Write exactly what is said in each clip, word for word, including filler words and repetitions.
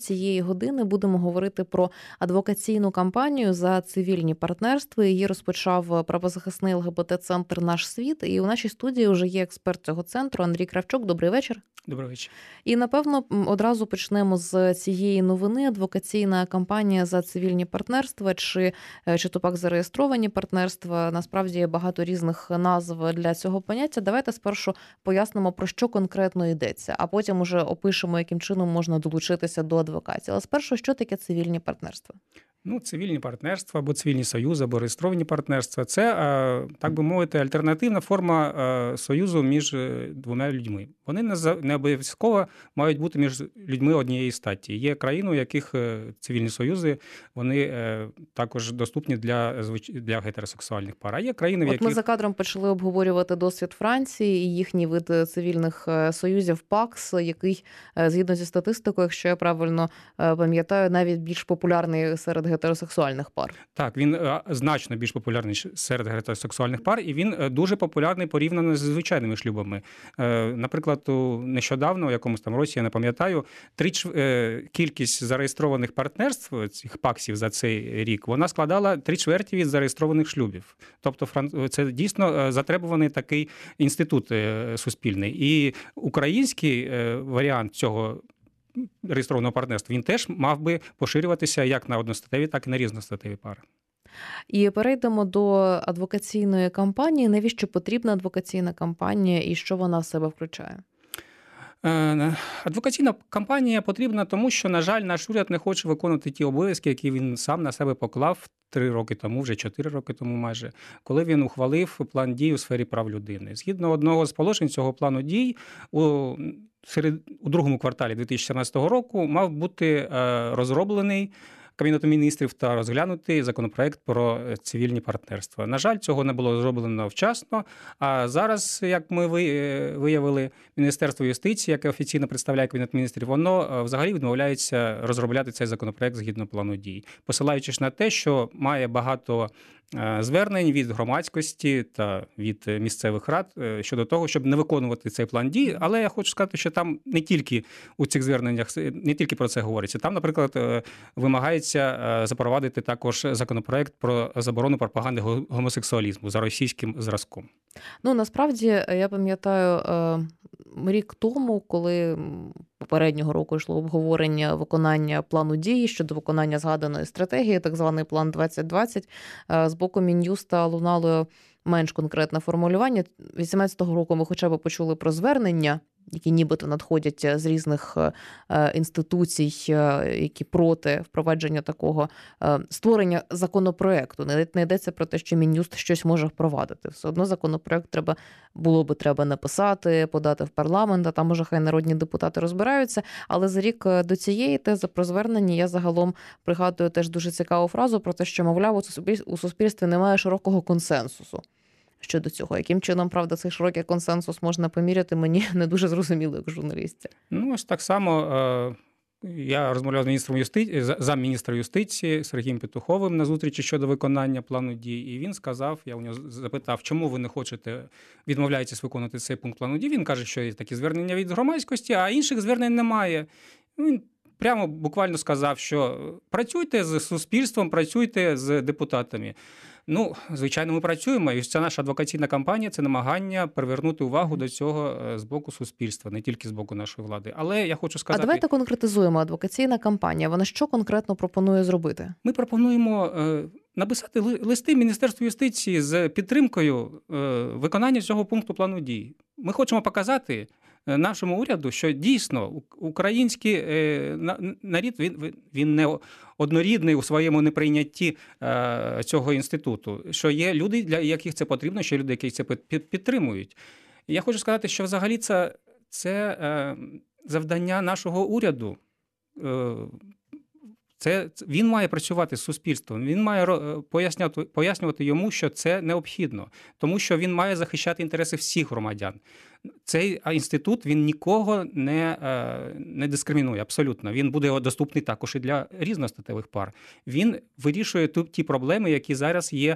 Цієї години будемо говорити про адвокаційну кампанію за цивільні партнерства. Її розпочав правозахисний ЛГБТ-центр «Наш світ». І у нашій студії вже є експерт цього центру Андрій Кравчук. Добрий вечір. Добрий вечір. І, напевно, одразу почнемо з цієї новини. Адвокаційна кампанія за цивільні партнерства, чи, чи то пак зареєстровані партнерства. Насправді є багато різних назв для цього поняття. Давайте спершу пояснимо, про що конкретно йдеться, а потім уже опишемо, яким чином можна долучитися до адвокації. Але спершу, що таке цивільні партнерства? Ну, цивільні партнерства або цивільні союзи, або реєстровані партнерства – це, так би мовити, альтернативна форма союзу між двома людьми. Вони не обов'язково мають бути між людьми однієї статі. Є країни, у яких цивільні союзи, вони також доступні для, для гетеросексуальних пар. А є країни, в От яких... ми за кадром почали обговорювати досвід Франції і їхній вид цивільних союзів ПАКС, який, згідно зі статистикою, якщо я правильно пам'ятаю, навіть більш популярний серед гетеросексуальних пар. Так, він значно більш популярний серед гетеросексуальних пар, і він дуже популярний порівняно з звичайними шлюбами. Наприклад, нещодавно, в якомусь там році, я не пам'ятаю, три кількість зареєстрованих партнерств, цих паксів за цей рік, вона складала три чверті від зареєстрованих шлюбів. Тобто це дійсно затребуваний такий інститут суспільний. І український варіант цього реєстрованого партнерства, він теж мав би поширюватися як на одностатеві, так і на різностатеві пари. І перейдемо до адвокаційної кампанії. Навіщо потрібна адвокаційна кампанія і що вона в себе включає? Адвокаційна кампанія потрібна тому, що, на жаль, наш уряд не хоче виконувати ті обов'язки, які він сам на себе поклав три роки тому, вже чотири роки тому майже, коли він ухвалив план дій у сфері прав людини. Згідно одного з положень цього плану дій, у Серед, у другому кварталі дві тисячі сімнадцятого року мав бути розроблений Кабінетом міністрів та розглянутий законопроект про цивільні партнерства. На жаль, цього не було зроблено вчасно, а зараз, як ми виявили, Міністерство юстиції, яке офіційно представляє Кабінет міністрів, воно взагалі відмовляється розробляти цей законопроект згідно плану дій, посилаючись на те, що має багато звернень від громадськості та від місцевих рад щодо того, щоб не виконувати цей план дій. Але я хочу сказати, що там не тільки у цих зверненнях, не тільки про це говориться. Там, наприклад, вимагається запровадити також законопроект про заборону пропаганди гомосексуалізму за російським зразком. Ну, насправді, я пам'ятаю, рік тому, коли попереднього року йшло обговорення виконання плану дій щодо виконання згаданої стратегії, так званий план двадцять двадцять, з боку Мін'юста лунало менш конкретне формулювання. вісімнадцятого року ми хоча б почули про звернення, які нібито надходять з різних інституцій, які проти впровадження такого створення законопроекту. Не йдеться про те, що Мін'юст щось може впровадити. Все одно законопроект треба, було би треба написати, подати в парламент, а там може хай народні депутати розбираються. Але за рік до цієї тези про звернення я загалом пригадую теж дуже цікаву фразу про те, що, мовляв, у суспільстві немає широкого консенсусу щодо цього. Яким чином, правда, цей широкий консенсус можна поміряти, мені не дуже зрозуміло, як журналістці. Ну, ось так само я розмовляв з міністром юстиції, замміністра юстиції Сергієм Петуховим на зустрічі щодо виконання плану дій, і він сказав, я у нього запитав, чому ви не хочете, відмовляєтесь виконувати цей пункт плану дій. Він каже, що є такі звернення від громадськості, а інших звернень немає. Він прямо буквально сказав, що працюйте з суспільством, працюйте з депутатами. Ну, звичайно, ми працюємо, і ця наша адвокаційна кампанія – це намагання привернути увагу до цього з боку суспільства, не тільки з боку нашої влади. Але я хочу сказати... А давайте конкретизуємо. Адвокаційна кампанія, вона що конкретно пропонує зробити? Ми пропонуємо написати листи Міністерству юстиції з підтримкою виконання цього пункту плану дій. Ми хочемо показати нашому уряду, що дійсно український народ, він, він не однорідний у своєму неприйнятті цього інституту, що є люди, для яких це потрібно, що є люди, які це підтримують. І я хочу сказати, що взагалі це, це завдання нашого уряду. Це, він має працювати з суспільством, він має пояснювати, пояснювати йому, що це необхідно, тому що він має захищати інтереси всіх громадян. Цей інститут, він нікого не, не дискримінує, абсолютно. Він буде доступний також і для різностатевих пар. Він вирішує ті проблеми, які зараз є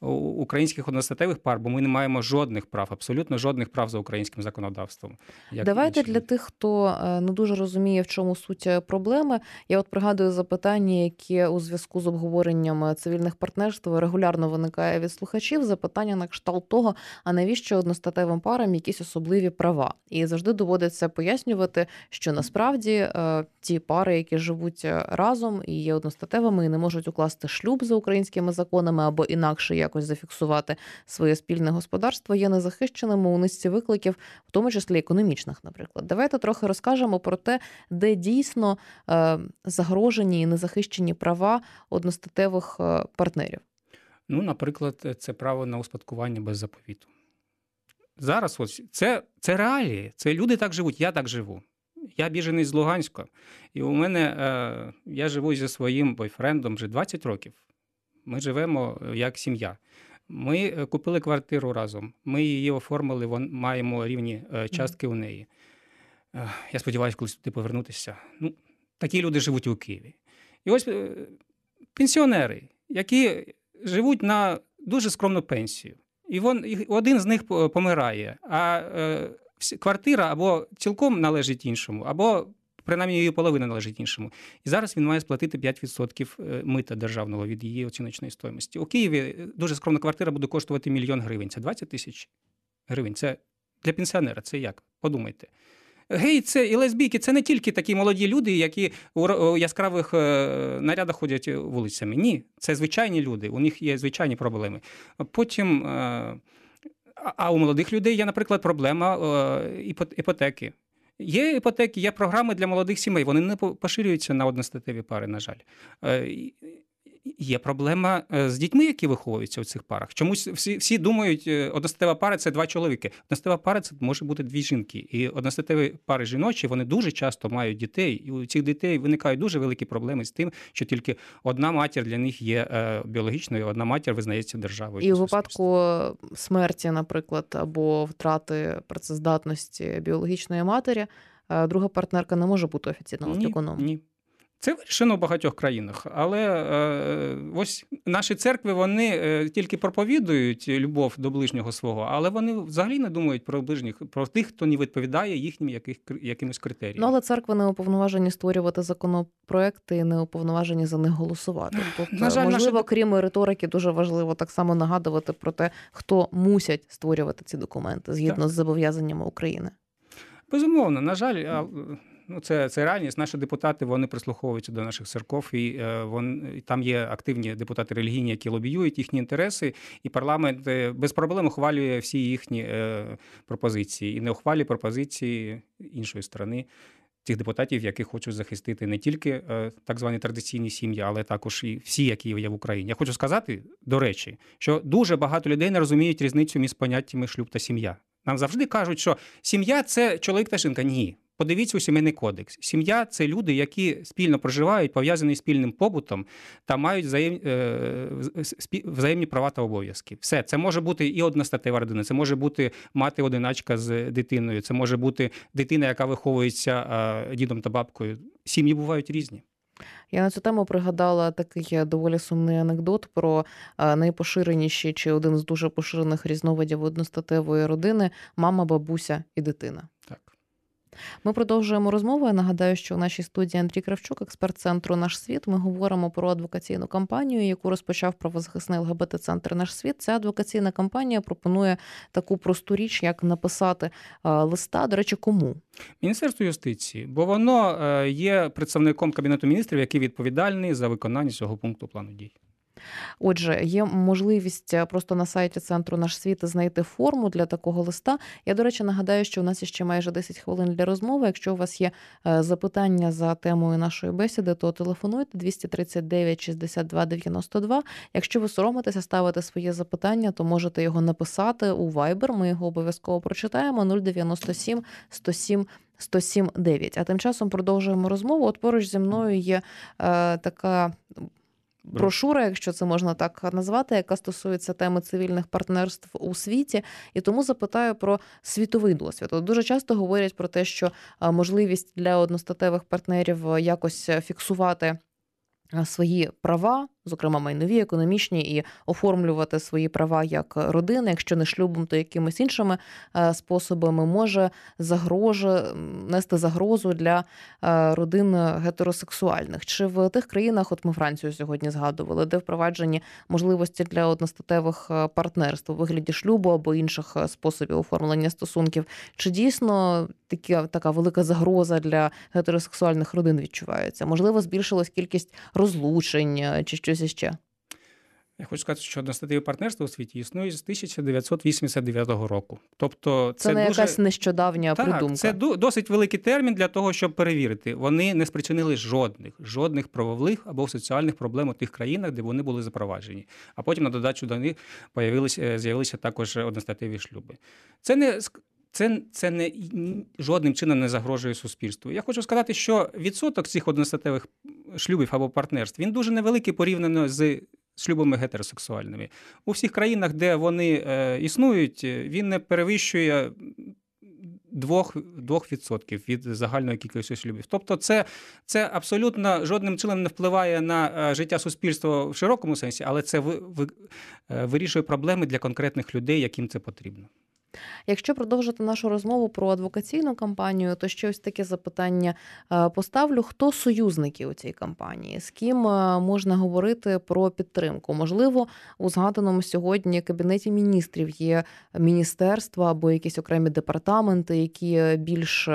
українських одностатевих пар, бо ми не маємо жодних прав, абсолютно жодних прав за українським законодавством. Давайте інші. Для тих, хто не дуже розуміє, в чому суть проблеми, я от пригадую запитання, яке у зв'язку з обговоренням цивільних партнерств регулярно виникає від слухачів, запитання на кшталт того, а навіщо одностатевим парам якісь особливі права? І завжди доводиться пояснювати, що насправді ті пари, які живуть разом і є одностатевими, і не можуть укласти шлюб за українськими законами або інакше якось зафіксувати своє спільне господарство, є незахищеними у низці викликів, в тому числі економічних, наприклад. Давайте трохи розкажемо про те, де дійсно загрожені і незахищені права одностатевих партнерів. Ну, наприклад, це право на успадкування без заповіту. Зараз ось це, це реалії, це люди так живуть, я так живу. Я біженець з Луганська, і у мене, е, я живу зі своїм бойфрендом вже двадцять років. Ми живемо як сім'я. Ми купили квартиру разом, ми її оформили, вон, маємо рівні е, частки у неї. Е, я сподіваюся, колись туди повернутися. Ну, такі люди живуть у Києві. І ось е, пенсіонери, які живуть на дуже скромну пенсію. І, вон, і один з них помирає, а е, квартира або цілком належить іншому, або принаймні її половина належить іншому. І зараз він має сплатити п'ять відсотків мита державного від її оціночної стоїмості. У Києві дуже скромна квартира буде коштувати мільйон гривень. Це двадцять тисяч гривень. Це для пенсіонера. Це як? Подумайте. Гей, це і лесбійки, це не тільки такі молоді люди, які у яскравих нарядах ходять вулицями. Ні, це звичайні люди, у них є звичайні проблеми. Потім, а у молодих людей є, наприклад, проблема іпотеки. Є іпотеки, є програми для молодих сімей, вони не поширюються на одностатеві пари, на жаль. Є проблема з дітьми, які виховуються у цих парах. Чомусь всі, всі думають, одностатева пара – це два чоловіки. Одностатева пара – це може бути дві жінки. І одностатеві пари жіночі, вони дуже часто мають дітей. І у цих дітей виникають дуже великі проблеми з тим, що тільки одна матір для них є біологічною, одна матір визнається державою. І у випадку смерті, наприклад, або втрати працездатності біологічної матері, друга партнерка не може бути офіційним опікуном. Ні, ні. Це вирішено в багатьох країнах, але е, ось наші церкви, вони е, тільки проповідують любов до ближнього свого, але вони взагалі не думають про ближніх, про тих, хто не відповідає їхнім яких, якимось критеріям. Ну, але церкви не уповноважені створювати законопроекти і не уповноважені за них голосувати. Тобто, на жаль, можливо, наша... крім риторики, дуже важливо так само нагадувати про те, хто мусять створювати ці документи згідно так. з зобов'язаннями України. Безумовно, на жаль, ну, це, це реальність. Наші депутати, вони прислуховуються до наших церков, і е, вон, там є активні депутати релігійні, які лобіюють їхні інтереси, і парламент е, без проблем ухвалює всі їхні е, пропозиції. І не ухвалює пропозиції іншої сторони тих депутатів, які хочуть захистити не тільки е, так звані традиційні сім'ї, але також і всі, які є в Україні. Я хочу сказати, до речі, що дуже багато людей не розуміють різницю між поняттями шлюб та сім'я. Нам завжди кажуть, що сім'я – це чоловік та жінка. Ні. Подивіться у Сімейний кодекс. Сім'я – це люди, які спільно проживають, пов'язані спільним побутом та мають взаєм... взаємні права та обов'язки. Все. Це може бути і одностатева родина, це може бути мати-одиначка з дитиною, це може бути дитина, яка виховується дідом та бабкою. Сім'ї бувають різні. Я на цю тему пригадала такий доволі сумний анекдот про найпоширеніші чи один з дуже поширених різновидів одностатевої родини – мама, бабуся і дитина. Так. Ми продовжуємо розмову. Я нагадаю, що у нашій студії Андрій Кравчук, експерт центру «Наш світ». Ми говоримо про адвокаційну кампанію, яку розпочав правозахисний ЛГБТ-центр «Наш світ». Ця адвокаційна кампанія пропонує таку просту річ, як написати листа. До речі, кому? Міністерство юстиції, бо воно є представником Кабінету міністрів, який відповідальний за виконання цього пункту плану дій. Отже, є можливість просто на сайті центру «Наш світ» знайти форму для такого листа. Я, до речі, нагадаю, що у нас ще майже десять хвилин для розмови. Якщо у вас є запитання за темою нашої бесіди, то телефонуйте двісті тридцять дев'ять шістдесят два дев'яносто два. Якщо ви соромитеся ставити своє запитання, то можете його написати у Viber. Ми його обов'язково прочитаємо. нуль дев'яносто сім сто сім сто сім дев'ять. А тим часом продовжуємо розмову. От поруч зі мною є е, така брошура, якщо це можна так назвати, яка стосується теми цивільних партнерств у світі. І тому запитаю про світовий досвід. От дуже часто говорять про те, що можливість для одностатевих партнерів якось фіксувати свої права зокрема майнові, економічні, і оформлювати свої права як родина, якщо не шлюбом, то якимись іншими способами, може загроже, нести загрозу для родин гетеросексуальних. Чи в тих країнах, от ми Францію сьогодні згадували, де впроваджені можливості для одностатевих партнерств у вигляді шлюбу або інших способів оформлення стосунків, чи дійсно така, така велика загроза для гетеросексуальних родин відчувається? Можливо, збільшилась кількість розлучень чи щось іще? Я хочу сказати, що одностатеві партнерства у світі існують з тисяча дев'ятсот вісімдесят дев'ятого року. Тобто це, це не дуже... якась нещодавня так, придумка. Це досить великий термін для того, щоб перевірити. Вони не спричинили жодних, жодних правових або соціальних проблем у тих країнах, де вони були запроваджені. А потім на додачу до них з'явилися також одностатеві шлюби. Це не... Це, це не, жодним чином не загрожує суспільству. Я хочу сказати, що відсоток цих одностатевих шлюбів або партнерств, він дуже невеликий порівняно з шлюбами гетеросексуальними. У всіх країнах, де вони е, існують, він не перевищує двох відсотків від загальної кількості шлюбів. Тобто це, це абсолютно жодним чином не впливає на життя суспільства в широкому сенсі, але це ви, ви, вирішує проблеми для конкретних людей, яким це потрібно. Якщо продовжити нашу розмову про адвокаційну кампанію, то ще ось таке запитання поставлю. Хто союзники у цій кампанії? З ким можна говорити про підтримку? Можливо, у згаданому сьогодні Кабінеті міністрів є міністерства або якісь окремі департаменти, які більш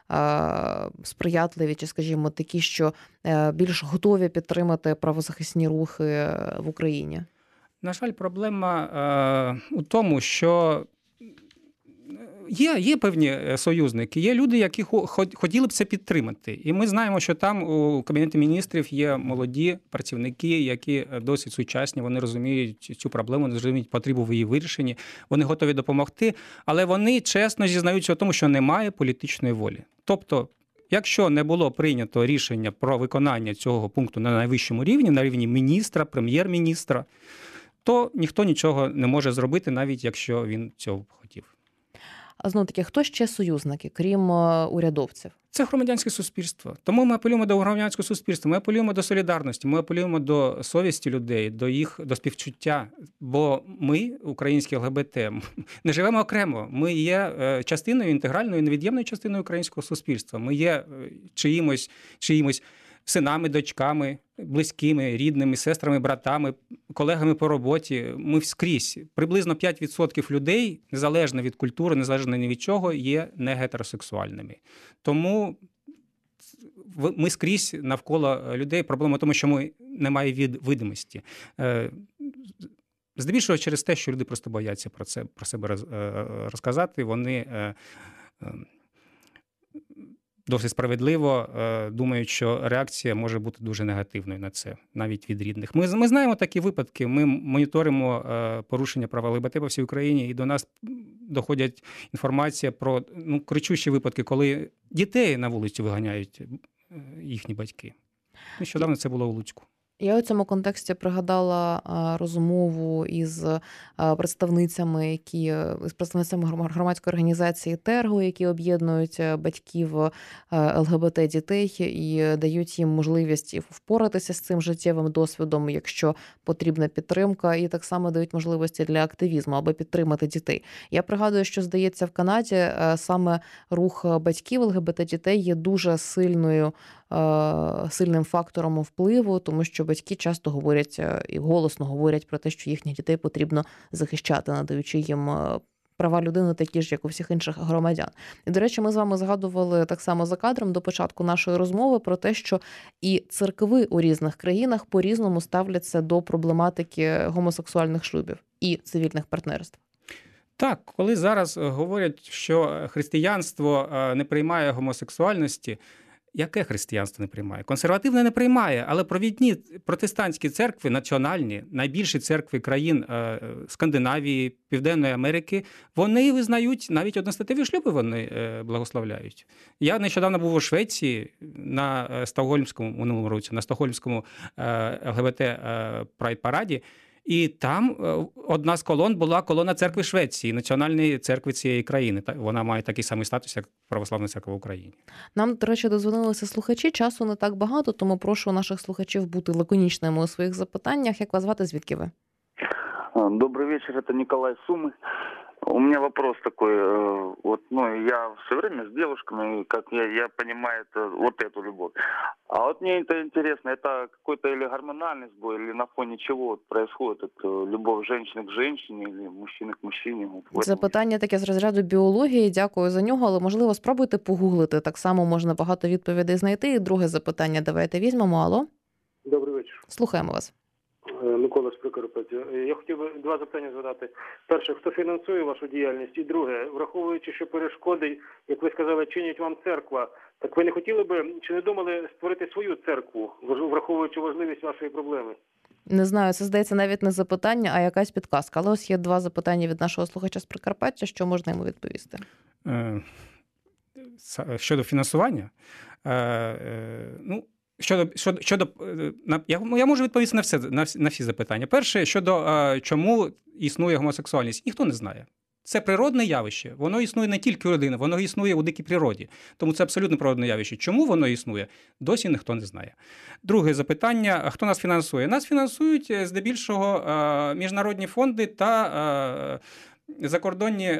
сприятливі, чи, скажімо, такі, що більш готові підтримати правозахисні рухи в Україні? На жаль, проблема е, у тому, що Є, є певні союзники, є люди, які хотіли б це підтримати. І ми знаємо, що там у Кабінеті міністрів є молоді працівники, які досить сучасні, вони розуміють цю проблему, розуміють потребу в її вирішенні, вони готові допомогти, але вони чесно зізнаються у тому, що немає політичної волі. Тобто, якщо не було прийнято рішення про виконання цього пункту на найвищому рівні, на рівні міністра, прем'єр-міністра, то ніхто нічого не може зробити, навіть якщо він цього хотів. А знову таки, хто ще союзники, крім урядовців? Це громадянське суспільство. Тому ми апелюємо до громадянського суспільства, ми апелюємо до солідарності, ми апелюємо до совісті людей, до їх до співчуття. Бо ми, українські ЛГБТ, не живемо окремо. Ми є частиною, інтегральною, невід'ємною частиною українського суспільства. Ми є чиїмось, чиїмось синами, дочками, близькими, рідними, сестрами, братами, колегами по роботі. Ми скрізь. Приблизно п'ять відсотків людей, незалежно від культури, незалежно ні від чого, є не гетеросексуальними. Тому ми скрізь навколо людей. Проблема в тому, що ми немає від видимості. Здебільшого через те, що люди просто бояться про це, про себе розказати. Вони досить справедливо думають, що реакція може бути дуже негативною на це, навіть від рідних. Ми, ми знаємо такі випадки, ми моніторимо порушення прав ЛГБТ по всій Україні, і до нас доходять інформація про ну, кричущі випадки, коли дітей на вулицю виганяють їхні батьки. Нещодавно це було у Луцьку. Я у цьому контексті пригадала розмову із представницями, які з представницями громадської організації «Терго», які об'єднують батьків ЛГБТ-дітей і дають їм можливість впоратися з цим життєвим досвідом, якщо потрібна підтримка, і так само дають можливості для активізму, аби підтримати дітей. Я пригадую, що, здається, в Канаді саме рух батьків ЛГБТ-дітей є дуже сильною сильним фактором впливу, тому що батьки часто говорять і голосно говорять про те, що їхніх дітей потрібно захищати, надаючи їм права людини такі ж, як у всіх інших громадян. І, до речі, ми з вами згадували так само за кадром до початку нашої розмови про те, що і церкви у різних країнах по-різному ставляться до проблематики гомосексуальних шлюбів і цивільних партнерств. Так, коли зараз говорять, що християнство не приймає гомосексуальності, яке християнство не приймає? Консервативне не приймає, але провідні протестантські церкви, національні, найбільші церкви країн Скандинавії, Південної Америки, вони визнають, навіть одностатеві шлюби вони благословляють. Я нещодавно був у Швеції на Стокгольмському, минулому році, на Стокгольмському ЛГБТ прайд-параді, І там одна з колон була колона церкви Швеції, національної церкви цієї країни. Вона має такий самий статус, як Православна церква в Україні. Нам, до речі, дозвонилися слухачі. Часу не так багато, тому прошу наших слухачів бути лаконічними у своїх запитаннях. Як вас звати, звідки ви? Добрый вечер, это Николай Сумы. У меня вопрос такой, вот, ну, я все время с девушками, как я, я понимаю, это, вот эту любовь. А вот мне это интересно, это какой-то или гормональный сбой, или на фоне чего вот происходит это, любовь женщины к женщине, или мужчины к мужчине? Вот Запитання таке з розряду біології, дякую за нього, але, можливо, спробуйте погуглити, так само можна багато відповідей знайти. І друге запитання давайте візьмемо. Алло? Добрий вечір. Слухаємо вас. Микола з Прикарпаття. Я хотів би два запитання задати. Перше, хто фінансує вашу діяльність? І друге, враховуючи, що перешкоди, як ви сказали, чинять вам церква, так ви не хотіли би, чи не думали створити свою церкву, враховуючи важливість вашої проблеми? Не знаю, це, здається, навіть не запитання, а якась підказка. Але ось є два запитання від нашого слухача з Прикарпаття, що можна йому відповісти. Щодо фінансування, ну, Щодо, щодо, щодо я, я можу відповісти на все, на всі, на всі запитання. Перше, щодо чому існує гомосексуальність, ніхто не знає. Це природне явище. Воно існує не тільки у людини, воно існує у дикій природі. Тому це абсолютно природне явище. Чому воно існує, досі ніхто не знає. Друге запитання, хто нас фінансує? Нас фінансують здебільшого міжнародні фонди та закордонні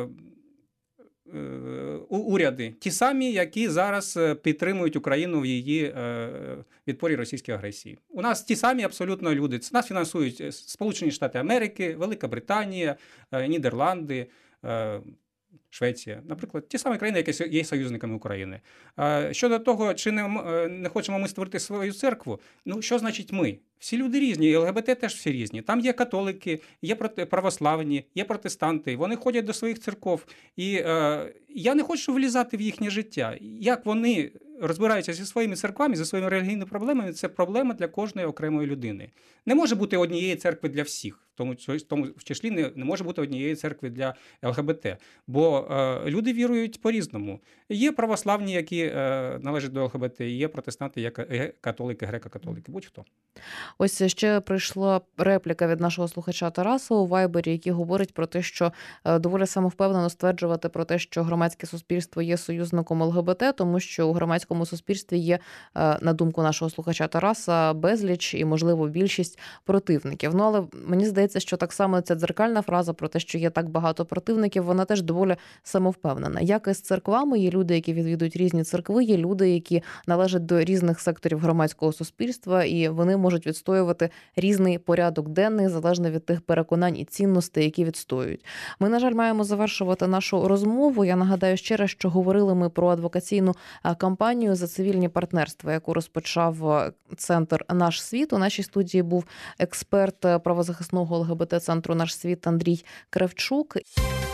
уряди, ті самі, які зараз підтримують Україну в її відпорі російській агресії. У нас ті самі абсолютно люди. Нас фінансують Сполучені Штати Америки, Велика Британія, Нідерланди, Швеція, наприклад, ті самі країни, які є союзниками України. Щодо того, чи не, не хочемо ми створити свою церкву, ну, що значить ми? Всі люди різні, і ЛГБТ теж всі різні. Там є католики, є православні, є протестанти, вони ходять до своїх церков. І е, я не хочу влізати в їхнє життя. Як вони розбираються зі своїми церквами, зі своїми релігійними проблемами, це проблема для кожної окремої людини. Не може бути однієї церкви для всіх. В тому, в тому в числі не, не може бути однієї церкви для ЛГБТ. Бо е, люди вірують по-різному. Є православні, які е, належать до ЛГБТ, є протестанти, є католики, греко-католики, будь-хто. Ось ще прийшла репліка від нашого слухача Тараса у Вайбері, який говорить про те, що доволі самовпевнено стверджувати про те, що громадське суспільство є союзником ЛГБТ, тому що у громадському суспільстві є, на думку нашого слухача Тараса, безліч і, можливо, більшість противників. Ну, але мені здається, що так само ця дзеркальна фраза про те, що є так багато противників, вона теж доволі самовпевнена. Як і з церквами, є люди, які відвідують різні церкви, є люди, які належать до різних секторів громадського суспільства, і вони можуть відстоювати різний порядок денний, залежно від тих переконань і цінностей, які відстоюють. Ми, на жаль, маємо завершувати нашу розмову. Я нагадаю ще раз, що говорили ми про адвокаційну кампанію за цивільні партнерства, яку розпочав центр «Наш світ». У нашій студії був експерт правозахисного ЛГБТ-центру «Наш світ» Андрій Кравчук.